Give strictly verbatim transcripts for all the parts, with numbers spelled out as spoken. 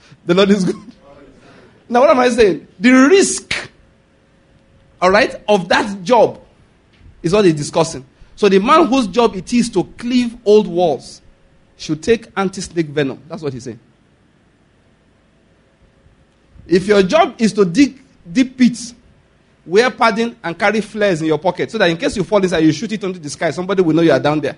The Lord is good. Now, what am I saying? The risk, all right, of that job is what he's discussing. So the man whose job it is to cleave old walls should take anti-snake venom. That's what he's saying. If your job is to dig deep pits, wear padding and carry flares in your pocket so that in case you fall inside, you shoot it into the sky, somebody will know you are down there.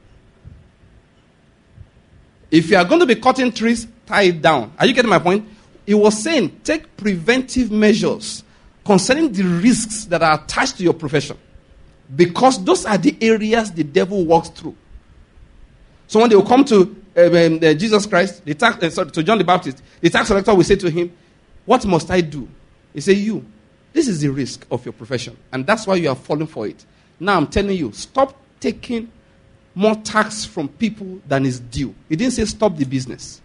If you are going to be cutting trees, tie it down. Are you getting my point? He was saying, take preventive measures concerning the risks that are attached to your profession. Because those are the areas the devil walks through. So when they will come to um, um, uh, Jesus Christ, the tax, uh, sorry, to John the Baptist, the tax collector will say to him, what must I do? He say, you, this is the risk of your profession. And that's why you are falling for it. Now I'm telling you, stop taking more tax from people than is due. He didn't say stop the business.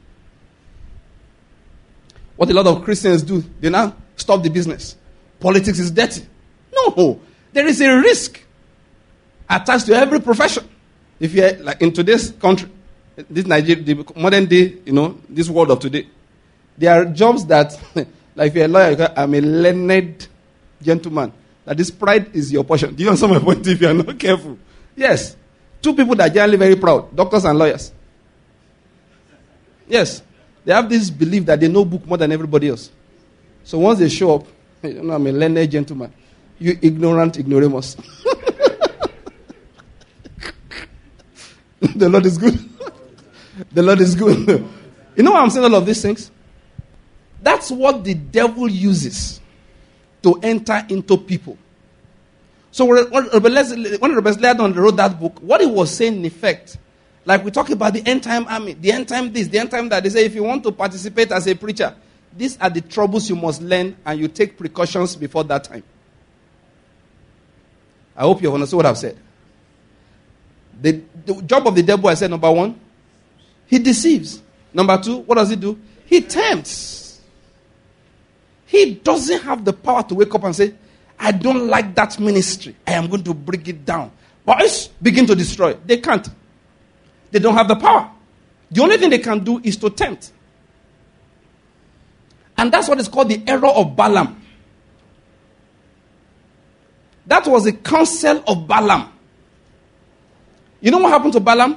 What a lot of Christians do, they now stop the business. Politics is dirty. No, there is a risk attached to every profession. If you're like in today's country, this Nigeria, the modern day, you know, this world of today, there are jobs that, like if you're a lawyer, I'm a learned gentleman. That this pride is your portion. Do you understand my point if you are not careful? Yes. Two people that are generally very proud, doctors and lawyers. Yes. They have this belief that they know book more than everybody else. So once they show up, you know, I'm a learned gentleman. You ignorant ignoramus. The Lord is good. The Lord is good. You know why I'm saying all of these things? That's what the devil uses to enter into people. So when Rebbe Slayton wrote that book, what he was saying in effect, like we talk about the end time army, the end time this, the end time that, they say if you want to participate as a preacher, these are the troubles you must learn and you take precautions before that time. I hope you have understood what I've said. The, the job of the devil, I said, number one, he deceives. Number two, what does he do? He tempts. He doesn't have the power to wake up and say, I don't like that ministry. I am going to bring it down. Boys, begin to destroy. They can't. They don't have the power. The only thing they can do is to tempt. And that's what is called the error of Balaam. That was the counsel of Balaam. You know what happened to Balaam?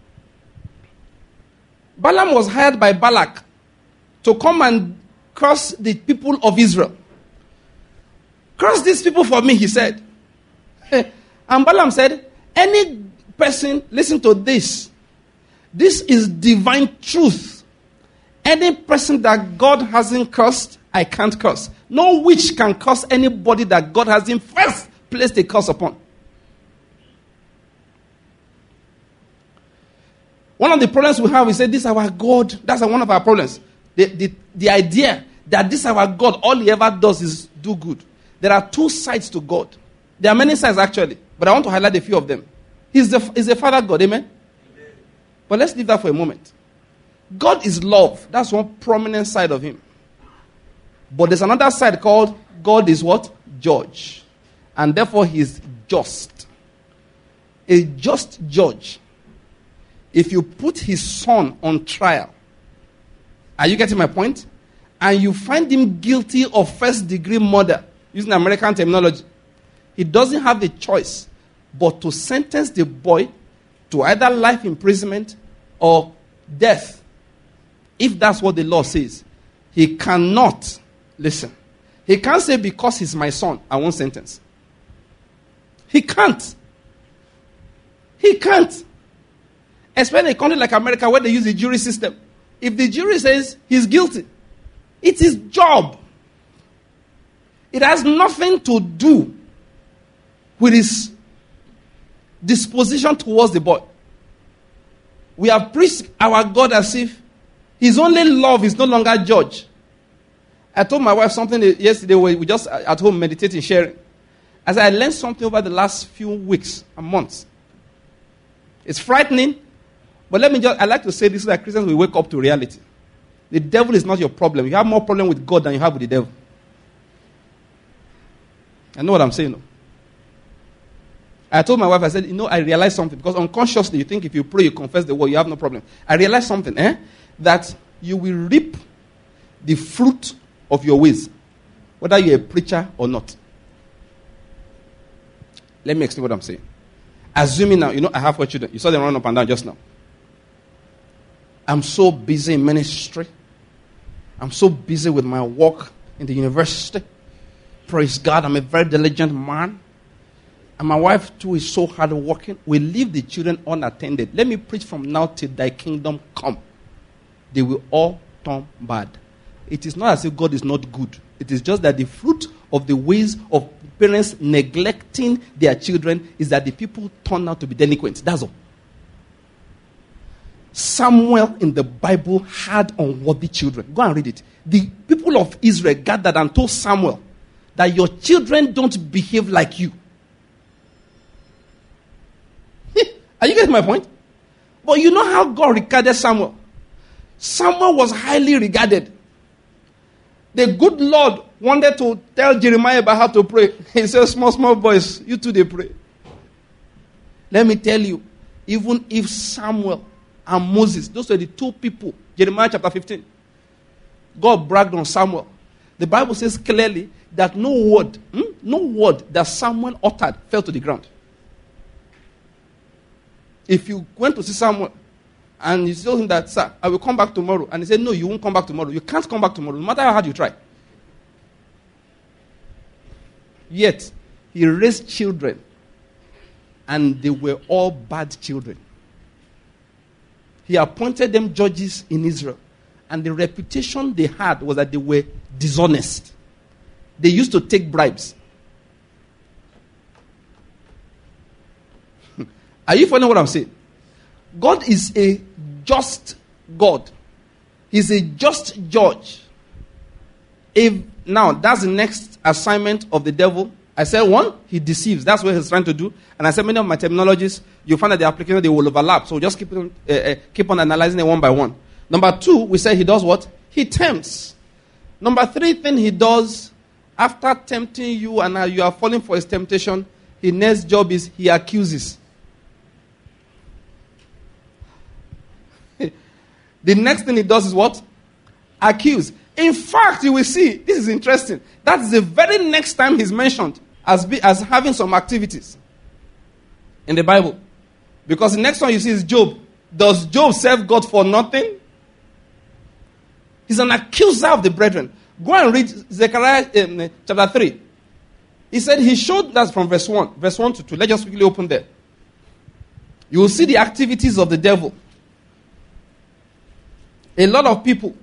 Balaam was hired by Balak to come and curse the people of Israel. Curse these people for me, he said. And Balaam said, any person, listen to this. This is divine truth. Any person that God hasn't cursed, I can't curse. No witch can curse anybody that God hasn't first placed a curse upon. One of the problems we have, we say, this is our God. That's one of our problems. The, the, the idea that this is our God, all he ever does is do good. There are two sides to God. There are many sides actually, but I want to highlight a few of them. He's the, he's the Father God, amen? Amen? But let's leave that for a moment. God is love. That's one prominent side of him. But there's another side called God is what? Judge. And therefore he is just. A just judge. If you put his son on trial, are you getting my point? And you find him guilty of first degree murder, using American terminology, he doesn't have a choice but to sentence the boy to either life imprisonment or death. If that's what the law says, he cannot, listen, he can't say because he's my son, I won't sentence. He can't. He can't. Especially in a country like America where they use the jury system. If the jury says he's guilty, it's his job. It has nothing to do with his disposition towards the boy. We have preached our God as if his only love is no longer judge. I told my wife something yesterday where we just at home meditating, sharing. As I learned something over the last few weeks and months. It's frightening, but let me just, I like to say this so that Christians will wake up to reality. The devil is not your problem. You have more problem with God than you have with the devil. I know what I'm saying. No? I told my wife, I said, you know, I realized something. Because unconsciously, you think if you pray, you confess the word, you have no problem. I realized something, eh? That you will reap the fruit of your ways, whether you're a preacher or not. Let me explain what I'm saying. Assuming now, you know, I have four children. You saw them run up and down just now. I'm so busy in ministry. I'm so busy with my work in the university. Praise God, I'm a very diligent man. And my wife too is so hard working. We leave the children unattended. Let me preach from now till thy kingdom come. They will all turn bad. It is not as if God is not good. It is just that the fruit of the ways of parents neglecting their children is that the people turn out to be delinquents. That's all. Samuel in the Bible had unworthy children. Go and read it. The people of Israel gathered and told Samuel that your children don't behave like you. Are you getting my point? But you know how God regarded Samuel? Samuel was highly regarded. The good Lord wanted to tell Jeremiah about how to pray. He said, small, small boys, you too, they pray. Let me tell you, even if Samuel and Moses, those were the two people, Jeremiah chapter fifteen, God bragged on Samuel. The Bible says clearly that no word, hmm, no word that Samuel uttered fell to the ground. If you went to see Samuel and you told him that, sir, I will come back tomorrow, and he said, no, you won't come back tomorrow. You can't come back tomorrow, no matter how hard you try. Yet, he raised children, and they were all bad children. He appointed them judges in Israel, and the reputation they had was that they were dishonest. They used to take bribes. Are you following what I'm saying? God is a just God. He's a just judge. If now that's the next assignment of the devil. I said one, he deceives. That's what he's trying to do. And I said many of my terminologies, you find that the application they will overlap. So just keep on, uh, uh, keep on analyzing it one by one. Number two, we said he does what? He tempts. Number three thing he does after tempting you and uh, you are falling for his temptation, his next job is he accuses. The next thing he does is what? Accuse. In fact, you will see, this is interesting. That is the very next time he's mentioned as, be, as having some activities in the Bible. Because the next one you see is Job. Does Job serve God for nothing? He's an accuser of the brethren. Go and read Zechariah um, chapter three. He said he showed, that's from verse one. Verse one to two. Let's just quickly open there. You will see the activities of the devil. A lot of people,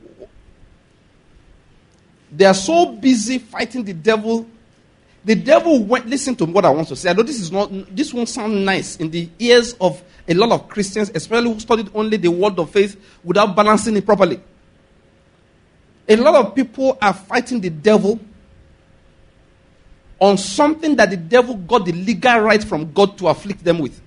they are so busy fighting the devil. The devil went, listen to what I want to say. I know this is not, this won't sound nice in the ears of a lot of Christians, especially who studied only the word of faith without balancing it properly. A lot of people are fighting the devil on something that the devil got the legal right from God to afflict them with.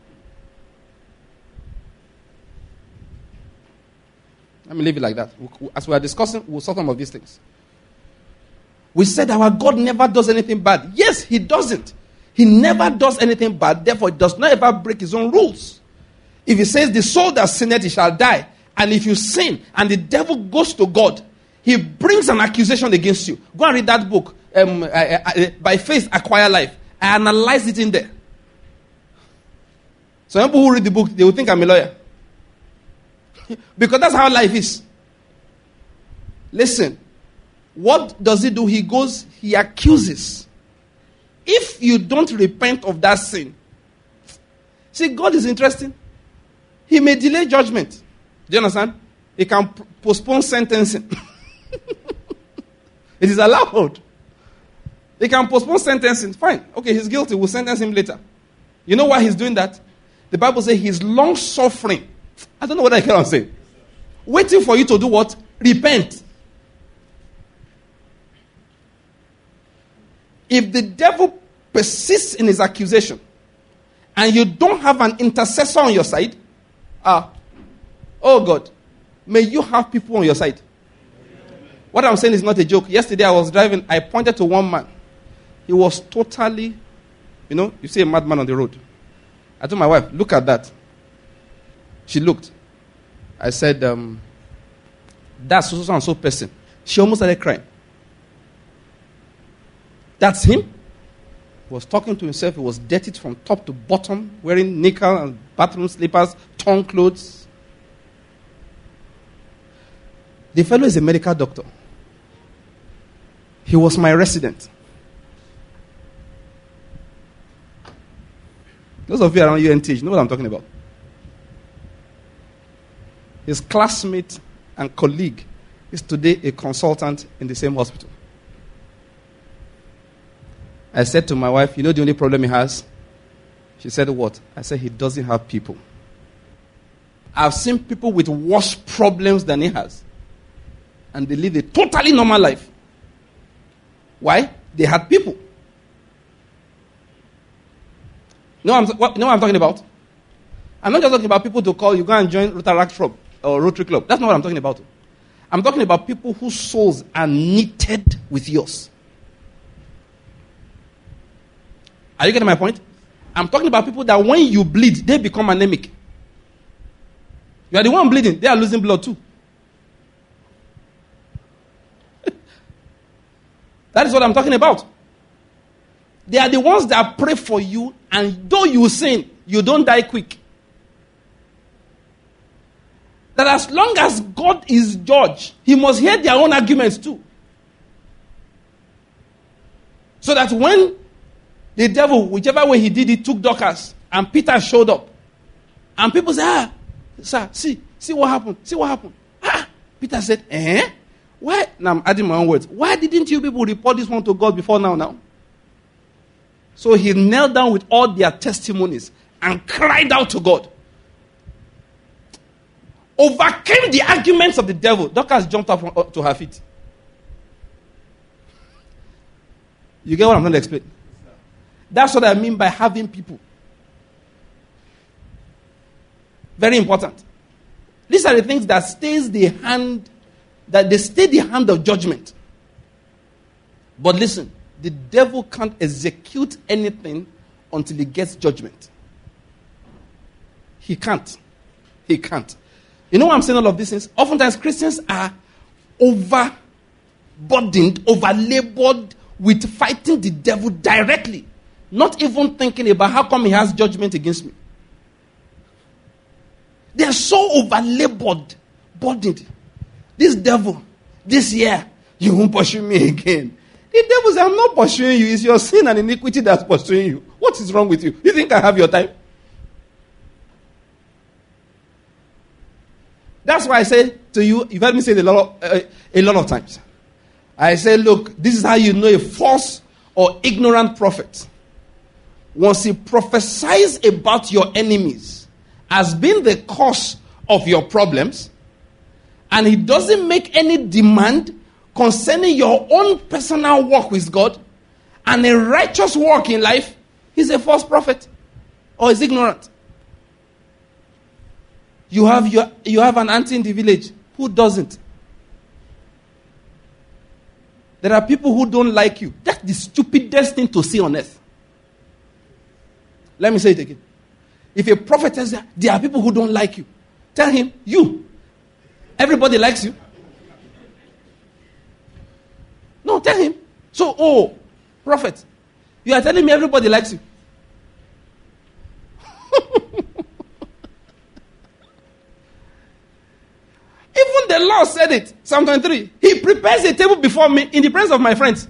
Let me leave it like that. As we are discussing, we'll solve some of these things. We said our God never does anything bad. Yes, he doesn't. He never does anything bad. Therefore, he does not ever break his own rules. If he says, the soul that sinneth, he shall die. And if you sin, and the devil goes to God, he brings an accusation against you. Go and read that book, um, I, I, I, By Faith, Acquire Life. I analyzed it in there. Some people who read the book, they will think I'm a lawyer. Because that's how life is. Listen, what does he do? He goes, he accuses. If you don't repent of that sin, see, God is interesting. He may delay judgment. Do you understand? He can p- postpone sentencing. It is allowed. He can postpone sentencing. Fine. Okay, he's guilty. We'll sentence him later. You know why he's doing that? The Bible says he's long suffering. I don't know what I can say. Waiting for you to do what? Repent. If the devil persists in his accusation and you don't have an intercessor on your side, ah, oh God, may you have people on your side. What I'm saying is not a joke. Yesterday I was driving, I pointed to one man. He was totally, you know, you see a madman on the road. I told my wife, look at that. She looked. I said, um, that's so and so person. She almost started crying. That's him. He was talking to himself. He was dirtied from top to bottom, wearing nickel and bathroom slippers, torn clothes. The fellow is a medical doctor. He was my resident. Those of you around U N T H know what I'm talking about. His classmate and colleague is today a consultant in the same hospital. I said to my wife, you know the only problem he has? She said, what? I said, he doesn't have people. I've seen people with worse problems than he has. And they live a totally normal life. Why? They had people. You know what I'm, what, you know what I'm talking about? I'm not just talking about people to call you, go and join Rotaract Club or Rotary Club. That's not what I'm talking about. I'm talking about people whose souls are knitted with yours. Are you getting my point? I'm talking about people that when you bleed, they become anemic. You are the one bleeding. They are losing blood too. That is what I'm talking about. They are the ones that pray for you, and though you sin, you don't die quick. That as long as God is judge, he must hear their own arguments too. So that when the devil, whichever way he did it, took Dorcas, and Peter showed up, and people say, ah, sir, see, see what happened, see what happened. Ah, Peter said, eh? Why? Now I'm adding my own words. Why didn't you people report this one to God before now, now? So he knelt down with all their testimonies and cried out to God. Overcame the arguments of the devil. Dorcas jumped up, up to her feet. You get what I'm going to explain? That's what I mean by having people. Very important. These are the things that stays the hand, that they stay the hand of judgment. But listen, the devil can't execute anything until he gets judgment. He can't. He can't. You know why I'm saying all of these things? Oftentimes Christians are overburdened, over-labored with fighting the devil directly. Not even thinking about how come he has judgment against me. They are so over-labored, burdened. This devil, this year, you won't pursue me again. The devil says, I'm not pursuing you. It's your sin and iniquity that's pursuing you. What is wrong with you? You think I have your time? That's why I say to you, you've heard me say it a lot of, uh, a lot of times. I say, look, this is how you know a false or ignorant prophet. Once he prophesies about your enemies as being the cause of your problems, and he doesn't make any demand concerning your own personal walk with God and a righteous walk in life, he's a false prophet or is ignorant. You have your, you have an auntie in the village who doesn't. There are people who don't like you. That's the stupidest thing to see on earth. Let me say it again. If a prophet tells you, there are people who don't like you, tell him, you. Everybody likes you. No, tell him. So, oh, prophet, you are telling me everybody likes you. Even the Lord said it. Psalm twenty-three. He prepares a table before me in the presence of my friends.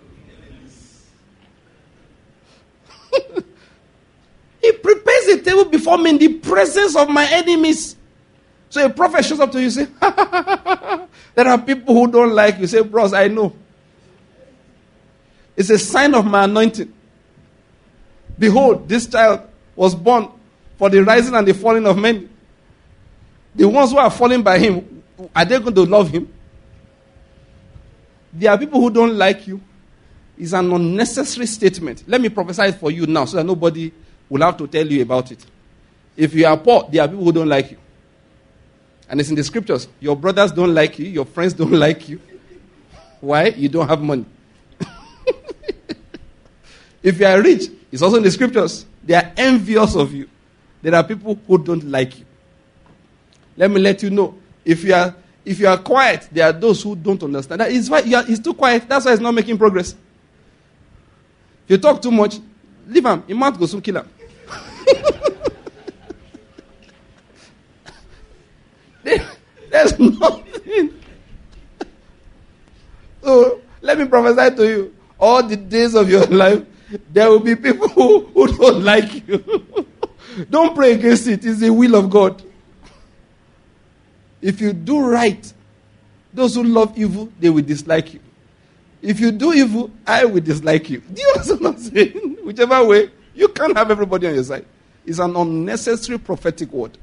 He prepares a table before me in the presence of my enemies. So a prophet shows up to you and say, there are people who don't like you. Say, bros, I know. It's a sign of my anointing. Behold, this child was born for the rising and the falling of many. The ones who are falling by him, are they going to love him? There are people who don't like you. It's an unnecessary statement. Let me prophesy it for you now so that nobody will have to tell you about it. If you are poor, there are people who don't like you. And it's in the scriptures. Your brothers don't like you. Your friends don't like you. Why? You don't have money. If you are rich, it's also in the scriptures. They are envious of you. There are people who don't like you. Let me let you know. If you are if you are quiet, there are those who don't understand. That is why you are, he's too quiet. That's why he's not making progress. If you talk too much, leave him. He might go soon kill him. There's nothing. So let me prophesy to you. All the days of your life, there will be people who, who don't like you. Don't pray against it. It's the will of God. If you do right, those who love evil, they will dislike you. If you do evil, I will dislike you. Do you understand what I'm saying? Whichever way, you can't have everybody on your side. It's an unnecessary prophetic word.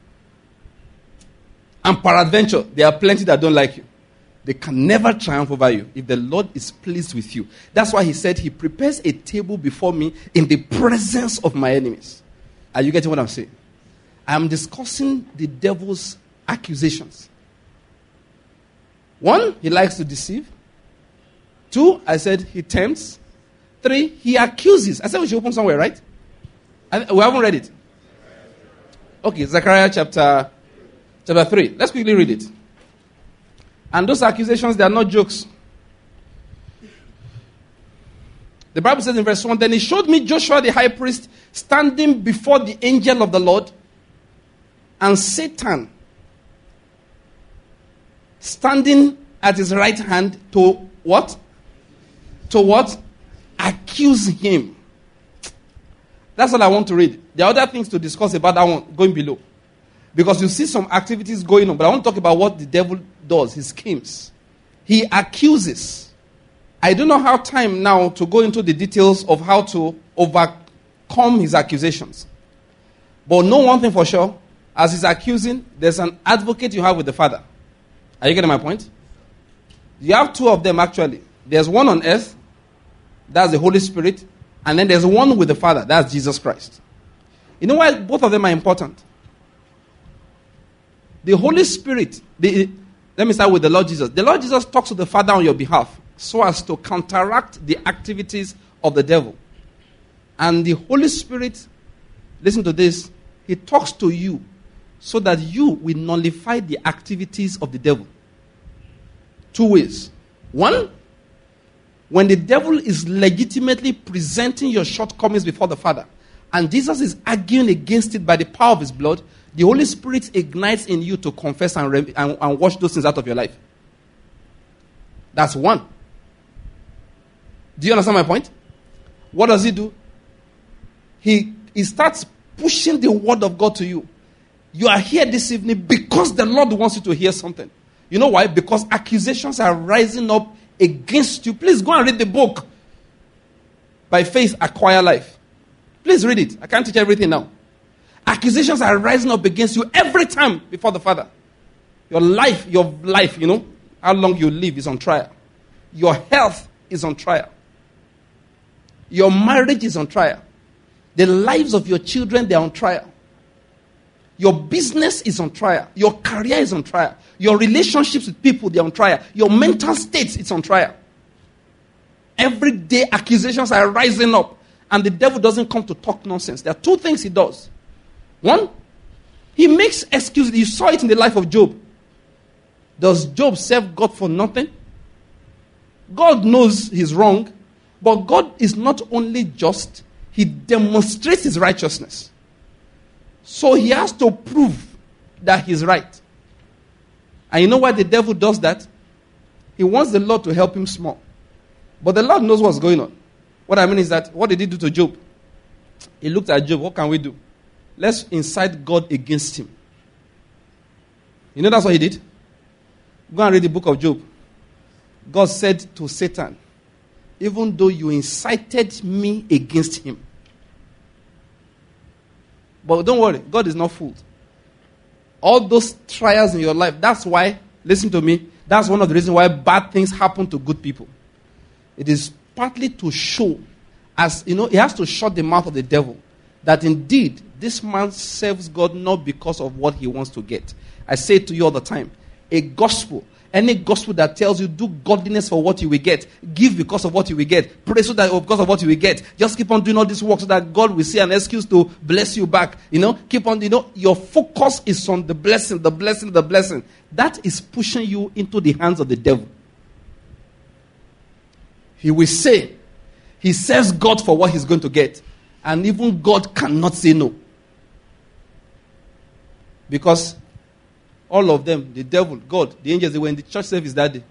And peradventure, there are plenty that don't like you. They can never triumph over you if the Lord is pleased with you. That's why he said, he prepares a table before me in the presence of my enemies. Are you getting what I'm saying? I am discussing the devil's accusations. One, he likes to deceive. Two, I said he tempts. Three, he accuses. I said we should open somewhere, right? I, we haven't read it. Okay, Zechariah chapter, chapter three. Let's quickly read it. And those accusations, they are not jokes. The Bible says in verse one, then he showed me Joshua the high priest standing before the angel of the Lord, and Satan standing at his right hand to what? To what? Accuse him. That's all I want to read. There are other things to discuss about that one going below. Because you see some activities going on, but I want to talk about what the devil does, his schemes. He accuses. I do not have time now to go into the details of how to overcome his accusations. But know one thing for sure, as he's accusing, there's an advocate you have with the Father. Are you getting my point? You have two of them actually. There's one on earth, that's the Holy Spirit, and then there's one with the Father, that's Jesus Christ. You know why both of them are important? The Holy Spirit, the, let me start with the Lord Jesus. The Lord Jesus talks to the Father on your behalf so as to counteract the activities of the devil. And the Holy Spirit, listen to this, he talks to you so that you will nullify the activities of the devil. Two ways. One, when the devil is legitimately presenting your shortcomings before the Father, and Jesus is arguing against it by the power of his blood, the Holy Spirit ignites in you to confess and, re- and, and wash those things out of your life. That's one. Do you understand my point? What does he do? He, he starts pushing the word of God to you. You are here this evening because the Lord wants you to hear something. You know why? Because accusations are rising up against you. Please go and read the book. By Faith, Acquire Life. Please read it. I can't teach everything now. Accusations are rising up against you every time before the Father. Your life, your life, you know, how long you live is on trial. Your health is on trial. Your marriage is on trial. The lives of your children, they're on trial. Your business is on trial. Your career is on trial. Your relationships with people, they're on trial. Your mental state is on trial. Every day accusations are rising up. And the devil doesn't come to talk nonsense. There are two things he does. One, he makes excuses. You saw it in the life of Job. Does Job serve God for nothing? God knows he's wrong. But God is not only just, he demonstrates his righteousness. So he has to prove that he's right. And you know why the devil does that? He wants the Lord to help him small. But the Lord knows what's going on. What I mean is that, what did he do to Job? He looked at Job, what can we do? Let's incite God against him. You know that's what he did? Go and read the book of Job. God said to Satan, even though you incited me against him. But don't worry, God is not fooled. All those trials in your life, that's why, listen to me, that's one of the reasons why bad things happen to good people. It is partly to show, as you know, he has to shut the mouth of the devil, that indeed this man serves God not because of what he wants to get. I say it to you all the time, a gospel, Any gospel that tells you do godliness for what you will get, give because of what you will get, pray so that because of what you will get, just keep on doing all this work so that God will see an excuse to bless you back. You know, keep on, you know, your focus is on the blessing, the blessing, the blessing. That is pushing you into the hands of the devil. He will say, he serves God for what he's going to get. And even God cannot say no. Because all of them, the devil, God, the angels, they were in the church service that day.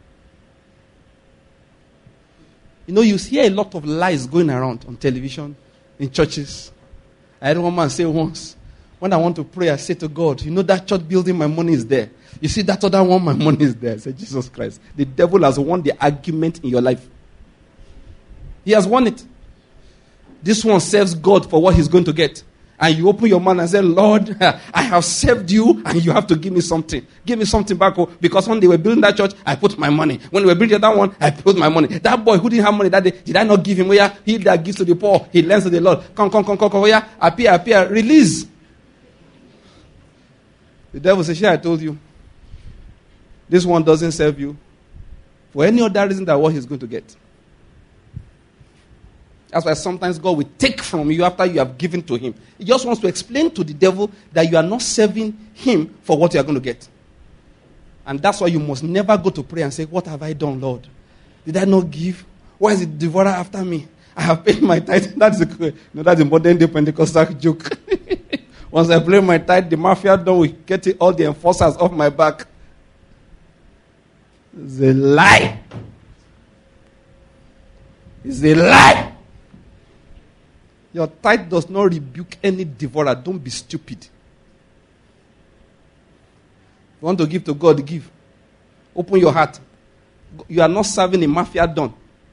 You know, you hear a lot of lies going around on television, in churches. I heard one man say once, when I want to pray, I say to God, you know that church building, my money is there. You see that other one, my money is there. I said, Jesus Christ. The devil has won the argument in your life. He has won it. This one serves God for what he's going to get. And you open your mouth and say, Lord, I have served you and you have to give me something. Give me something back. Because when they were building that church, I put my money. When they were building that one, I put my money. That boy who didn't have money that day, did I not give him? Oh yeah, he that gives to the poor, he lends to the Lord. Come, come, come, come, come. Oh yeah, appear, appear, release. The devil says, sure, I told you. This one doesn't serve you for any other reason than what he's going to get. That's why sometimes God will take from you after you have given to him. He just wants to explain to the devil that you are not serving him for what you are going to get. And that's why you must never go to pray and say, what have I done, Lord? Did I not give? Why is the devourer after me? I have paid my tithe. That's a, no, that's a modern day Pentecostal joke. Once I pay my tithe, the mafia done will get all the enforcers off my back. It's a lie. It's a lie. Your tithe does not rebuke any devourer. Don't be stupid. If you want to give to God, give. Open your heart. You are not serving a mafia don.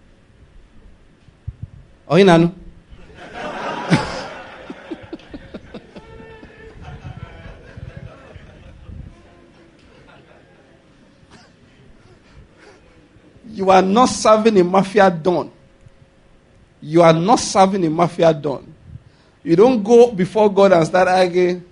Oh, you know? You are not serving a mafia don. You are not serving a mafia don. You don't go before God and start arguing.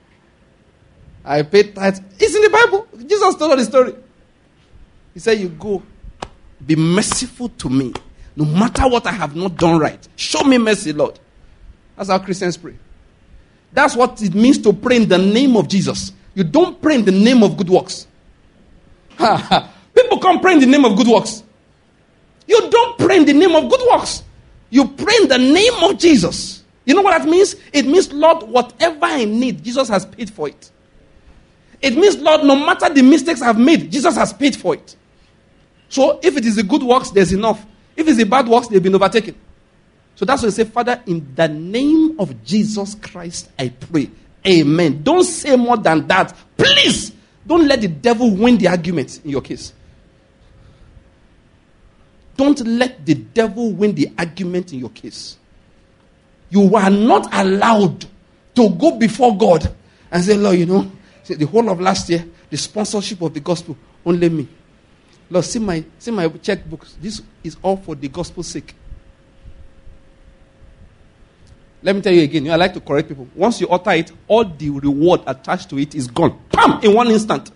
I paid tithes. It's in the Bible. Jesus told us the story. He said, you go. Be merciful to me. No matter what I have not done right. Show me mercy, Lord. That's how Christians pray. That's what it means to pray in the name of Jesus. You don't pray in the name of good works. People can't pray in the name of good works. You don't pray in the name of good works. You pray in the name of Jesus. You know what that means? It means, Lord, whatever I need, Jesus has paid for it. It means, Lord, no matter the mistakes I've made, Jesus has paid for it. So if it is the good works, there's enough. If it's the bad works, they've been overtaken. So that's why I say, Father, in the name of Jesus Christ, I pray. Amen. Don't say more than that. Please, don't let the devil win the argument in your case. Don't let the devil win the argument in your case. You are not allowed to go before God and say, Lord, you know, the whole of last year, the sponsorship of the gospel, only me. Lord, see my, see my checkbooks. This is all for the gospel's sake. Let me tell you again, you know, I like to correct people. Once you utter it, all the reward attached to it is gone. Pam! In one instant.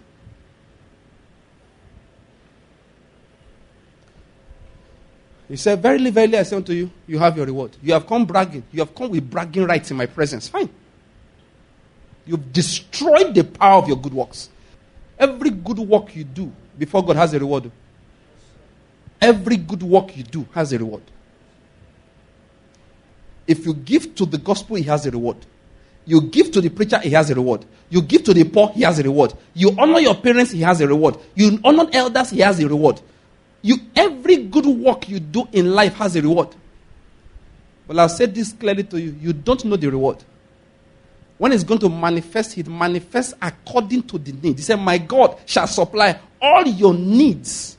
He said, verily, verily, I say unto you, you have your reward. You have come bragging. You have come with bragging rights in my presence. Fine. You've destroyed the power of your good works. Every good work you do before God has a reward. Every good work you do has a reward. If you give to the gospel, he has a reward. You give to the preacher, he has a reward. You give to the poor, he has a reward. You honor your parents, he has a reward. You honor elders, he has a reward. You, every good work you do in life has a reward. But I'll say this clearly to you. You don't know the reward. When it's going to manifest, it manifests according to the need. He said, my God shall supply all your needs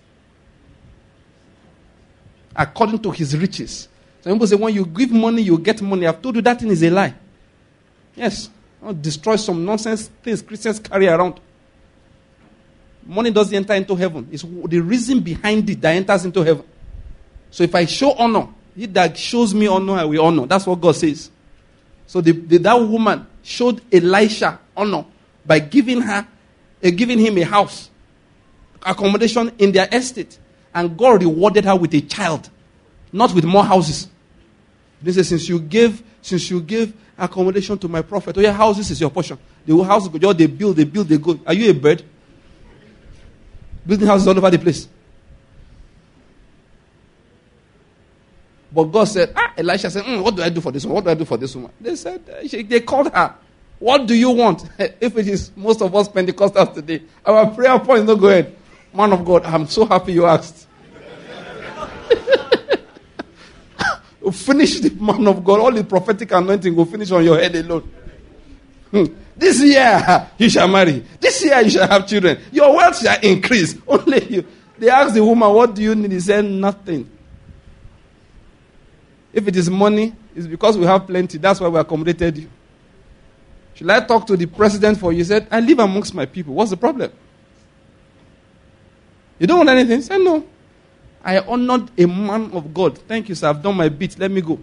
according to his riches. Some people say, when you give money, you get money. I've told you that thing is a lie. Yes. I'll destroy some nonsense things Christians carry around. Money doesn't enter into heaven. It's the reason behind it that enters into heaven. So if I show honor, he that shows me honor, I will honor. That's what God says. So the, the, that woman showed Elisha honor by giving her, uh, giving him a house. accommodation in their estate. And God rewarded her with a child, not with more houses. They say, since you gave, since you gave accommodation to my prophet, oh yeah, houses is your portion. The house, they build, they build, they go. Are you a bird? Building houses all over the place. But God said, ah, Elisha said, mm, what do I do for this woman? What do I do for this woman? They said, they called her. What do you want? If it is most of us Pentecostals today, our prayer point is not go ahead. Man of God, I'm so happy you asked. Finish the man of God. All the prophetic anointing will finish on your head alone. Hmm. This year you shall marry. This year you shall have children. Your wealth shall increase. Only you. They asked the woman, what do you need? He said, nothing. If it is money, it's because we have plenty. That's why we accommodated you. Should I talk to the president for you? He said, I live amongst my people. What's the problem? You don't want anything? He said, no. I honored a man of God. Thank you, sir. I've done my bit. Let me go.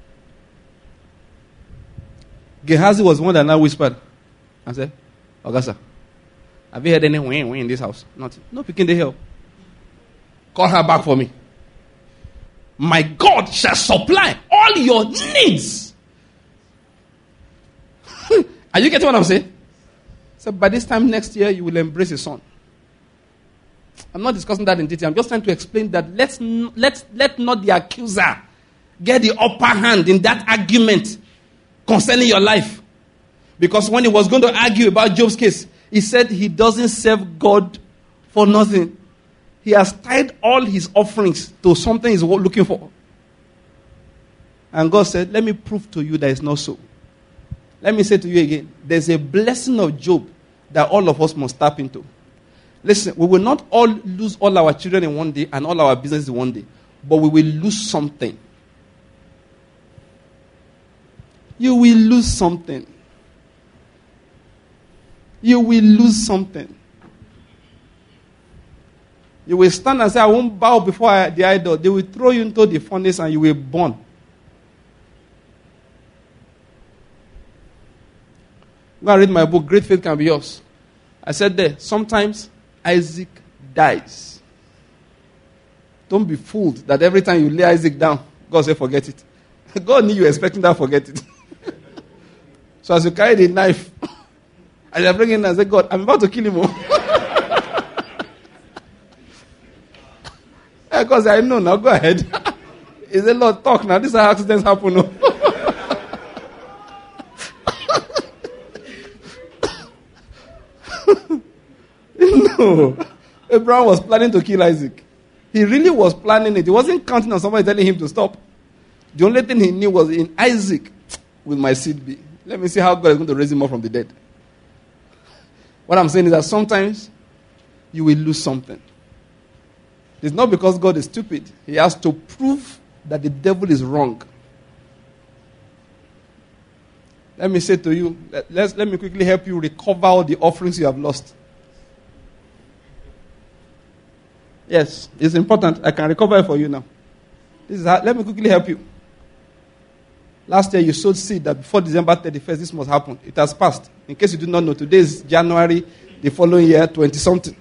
Gehazi was the one that now whispered and said, Augusta, have you heard any win win in this house? Nothing. No picking the hell. Call her back for me. My God shall supply all your needs. Are you getting what I'm saying? So by this time next year, you will embrace a son. I'm not discussing that in detail. I'm just trying to explain that let's n- let let not the accuser get the upper hand in that argument concerning your life. Because when he was going to argue about Job's case, he said he doesn't serve God for nothing. He has tied all his offerings to something he's looking for. And God said, let me prove to you that it's not so. Let me say to you again, there's a blessing of Job that all of us must tap into. Listen, we will not all lose all our children in one day and all our business in one day. But we will lose something. You will lose something. You will lose something. You will stand and say, I won't bow before the idol. They will throw you into the furnace and you will burn. Go and read my book, Great Faith Can Be Yours. I said there, sometimes Isaac dies. Don't be fooled that every time you lay Isaac down, God say, forget it. God knew you were expecting that, forget it. So as you carry the knife, as you bring it in and say, God, I'm about to kill him. Because I know now, go ahead. He said, Lord, talk now. These are accidents happen. No? No. Abraham was planning to kill Isaac. He really was planning it. He wasn't counting on somebody telling him to stop. The only thing he knew was, in Isaac will my seed be. Let me see how God is going to raise him up from the dead. What I'm saying is that sometimes you will lose something. It's not because God is stupid. He has to prove that the devil is wrong. Let me say to you, let, let's, let me quickly help you recover all the offerings you have lost. Yes, it's important. I can recover it for you now. This is how, let me quickly help you. Last year you sowed seed that before December thirty-first this must happen. It has passed. In case you do not know, today is January, the following year, twenty-something.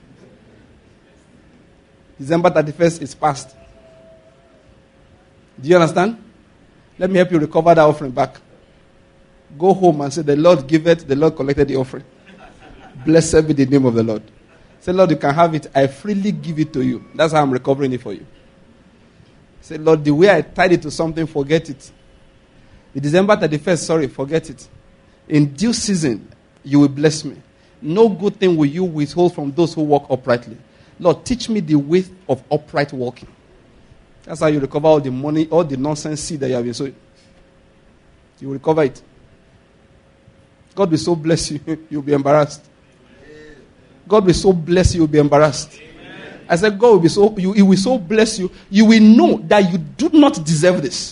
December thirty-first is past. Do you understand? Let me help you recover that offering back. Go home and say, the Lord giveth, the Lord collected the offering. Blessed be the name of the Lord. Say, Lord, you can have it. I freely give it to you. That's how I'm recovering it for you. Say, Lord, the way I tied it to something, forget it. The December thirty-first, sorry, forget it. In due season, you will bless me. No good thing will you withhold from those who walk uprightly. Lord, teach me the way of upright walking. That's how you recover all the money, all the nonsense seed that you have been sowing. You will recover it. God will so bless you, you'll be embarrassed. God will so bless you, you'll be embarrassed. Amen. I said, God will be so, you, he will so bless you, you will know that you do not deserve this.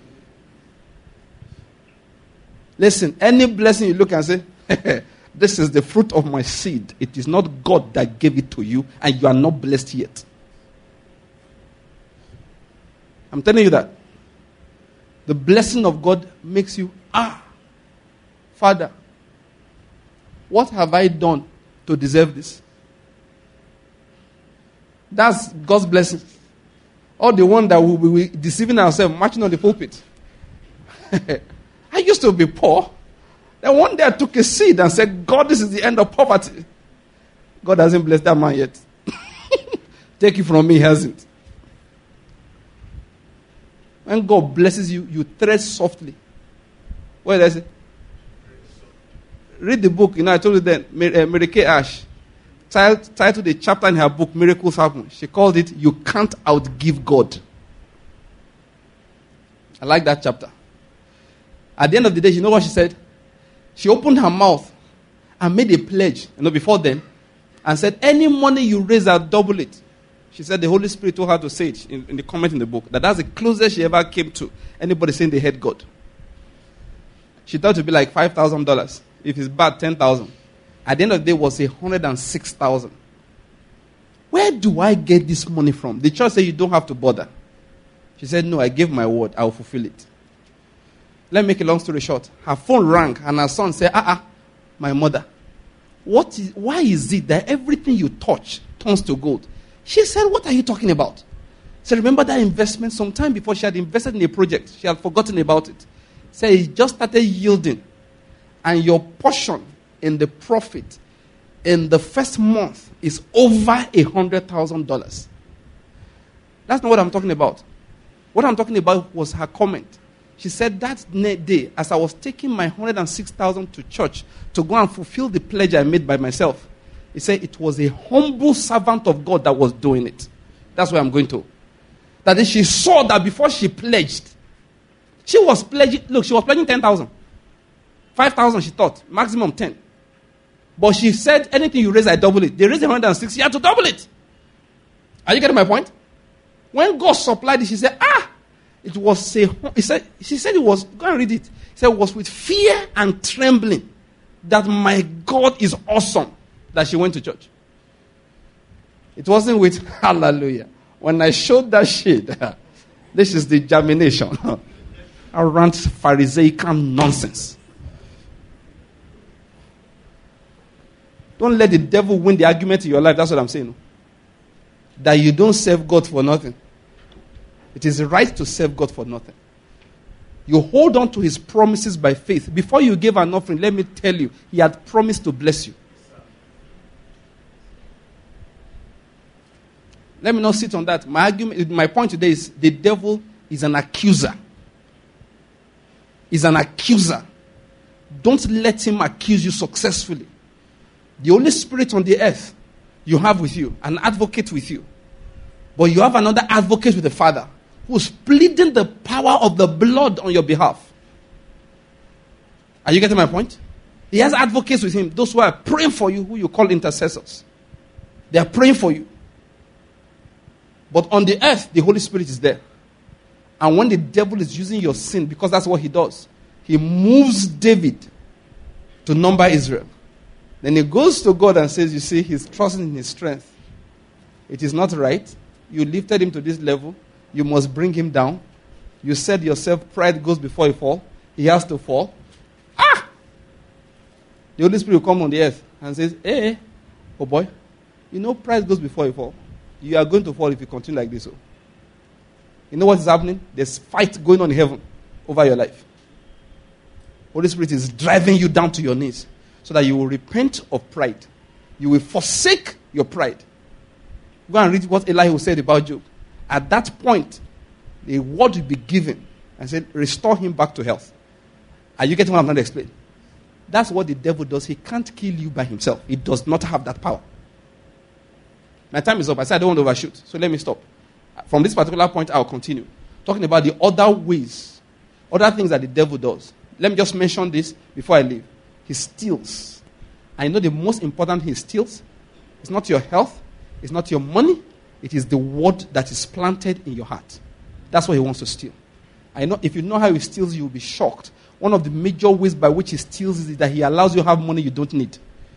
Listen, any blessing you look and say, this is the fruit of my seed. It is not God that gave it to you, and you are not blessed yet. I'm telling you that. The blessing of God makes you, ah, Father, what have I done to deserve this? That's God's blessing. Or the one that will be deceiving ourselves, marching on the pulpit. I used to be poor. Then one day I took a seed and said, God, this is the end of poverty. God hasn't blessed that man yet. Take it from me, he hasn't. When God blesses you, you tread softly. What did I say? Read the book. You know, I told you then, Mary Kay Ash titled the chapter in her book, Miracles Happen. She called it, You Can't Outgive God. I like that chapter. At the end of the day, you know what she said? She opened her mouth and made a pledge, you know, before then, and said, any money you raise, I'll double it. She said the Holy Spirit told her to say it in, in the comment in the book, that that's the closest she ever came to anybody saying they had God. She thought it would be like five thousand dollars. If it's bad, ten thousand dollars. At the end of the day, it was one hundred six thousand dollars. Where do I get this money from? The church said you don't have to bother. She said, no, I gave my word. I will fulfill it. Let me make a long story short. Her phone rang and her son said, ah, ah, my mother, what is, why is it that everything you touch turns to gold? She said, what are you talking about? So remember that investment sometime before she had invested in a project. She had forgotten about it. So it just started yielding. And your portion in the profit in the first month is over a hundred thousand dollars. That's not what I'm talking about. What I'm talking about was her comment. She said that day, as I was taking my one hundred six thousand dollars to church to go and fulfill the pledge I made by myself, he said it was a humble servant of God that was doing it. That's where I'm going to. That is, she saw that before she pledged, she was pledging, look, she was pledging ten thousand dollars. five thousand dollars she thought, maximum ten. But she said, anything you raise, I double it. They raised one hundred six, she had to double it. Are you getting my point? When God supplied it, she said, ah, it was a, he said, she said it was, go and read it. He said it was with fear and trembling that my God is awesome that she went to church. It wasn't with hallelujah. When I showed that shit, this is the germination. Around Pharisaical nonsense. Don't let the devil win the argument in your life. That's what I'm saying. That you don't serve God for nothing. It is right to serve God for nothing. You hold on to his promises by faith. Before you gave an offering, let me tell you, he had promised to bless you. Let me not sit on that. My argument, my point today is the devil is an accuser. Is an accuser. Don't let him accuse you successfully. The Holy Spirit on the earth you have with you, an advocate with you. But you have another advocate with the Father who's pleading the power of the blood on your behalf. Are you getting my point? He has advocates with him, those who are praying for you, who you call intercessors. They are praying for you. But on the earth, the Holy Spirit is there. And when the devil is using your sin, because that's what he does, he moves David to number Israel. Then he goes to God and says, you see, he's trusting in his strength. It is not right. You lifted him to this level. You must bring him down. You said yourself, pride goes before a fall. He has to fall. Ah! The Holy Spirit will come on the earth and says, hey, oh boy, you know pride goes before a fall. You are going to fall if you continue like this. So. You know what is happening? There's fight going on in heaven over your life. Holy Spirit is driving you down to your knees so that you will repent of pride. You will forsake your pride. Go and read what Elihu said about Job. At that point, the word will be given and said, restore him back to health. Are you getting what I'm trying to explain? That's what the devil does. He can't kill you by himself. He does not have that power. My time is up. I said I don't want to overshoot. So let me stop. From this particular point, I'll continue. Talking about the other ways, other things that the devil does. Let me just mention this before I leave. He steals. I know the most important thing he steals. It's not your health. It's not your money. It is the word that is planted in your heart. That's what he wants to steal. I know if you know how he steals, you'll be shocked. One of the major ways by which he steals is that he allows you to have money you don't need.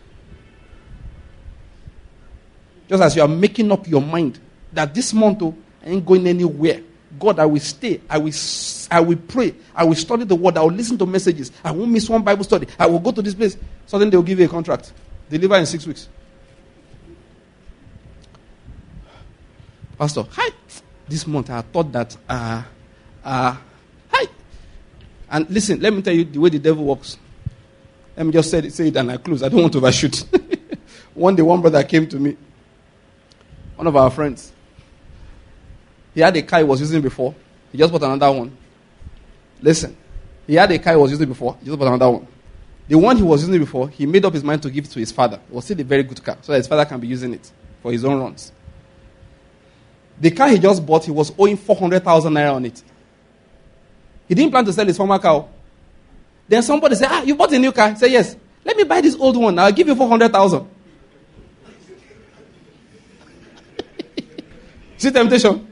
Just as you are making up your mind that this month, oh, I ain't going anywhere. God, I will stay. I will, I will pray. I will study the word. I will listen to messages. I won't miss one Bible study. I will go to this place. So then they will give you a contract. Deliver in six weeks. Pastor, hi. This month I thought that, uh, uh, hi. And listen, let me tell you the way the devil works. Let me just say it, say it and I close. I don't want to overshoot. One day, one brother came to me. One of our friends. He had a car he was using before. He just bought another one. Listen. He had a car he was using before. He just bought another one. The one he was using before, he made up his mind to give it to his father. It was still a very good car, so that his father can be using it for his own runs. The car he just bought, he was owing four hundred thousand naira on it. He didn't plan to sell his former car. Then somebody said, ah, you bought a new car? He said, yes. Let me buy this old one. I'll give you four hundred thousand. See temptation?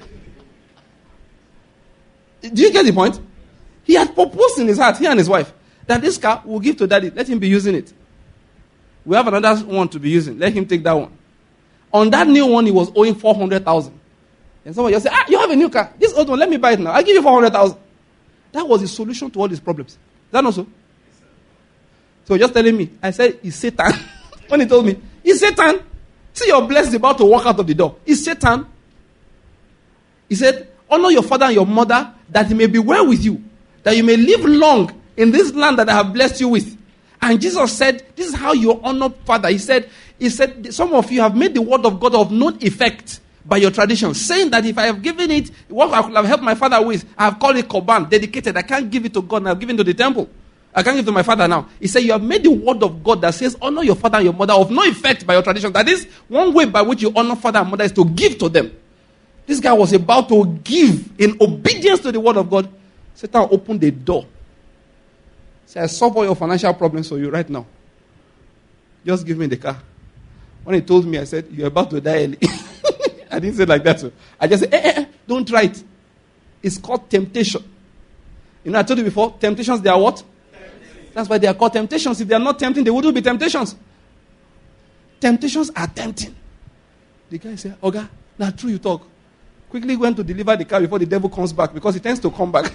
Do you get the point? He had proposed in his heart, he and his wife, that this car will give to daddy. Let him be using it. We have another one to be using. Let him take that one. On that new one, he was owing four hundred thousand. And somebody just said, ah, you have a new car. This old one, let me buy it now. I'll give you four hundred thousand. That was the solution to all his problems. Is that not so? So just telling me, I said, it's Satan. When he told me, it's Satan. See your blessed about to walk out of the door. It's Satan. He said, honor your father and your mother that it may be well with you, that you may live long in this land that I have blessed you with. And Jesus said, this is how you honor father. He said, he said, some of you have made the word of God of no effect by your tradition, saying that if I have given it, what I could have helped my father with, I have called it Korban, dedicated. I can't give it to God, and I've given it to the temple. I can't give it to my father now. He said, you have made the word of God that says, honor your father and your mother of no effect by your tradition. That is, one way by which you honor father and mother is to give to them. This guy was about to give in obedience to the word of God. Satan opened the door. He said, I solve all your financial problems for you right now. Just give me the car. When he told me, I said, you're about to die early. I didn't say it like that. So I just said, eh, eh, eh, don't try it. It's called temptation. You know, I told you before, temptations, they are what? Temptation. That's why they are called temptations. If they are not tempting, they wouldn't be temptations. Temptations are tempting. The guy said, Oga, now true you talk. Quickly went to deliver the car before the devil comes back, because he tends to come back.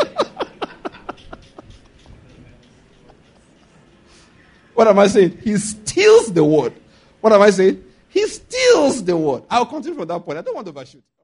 What am I saying? He steals the word. What am I saying? He steals the word. I'll continue from that point. I don't want to overshoot.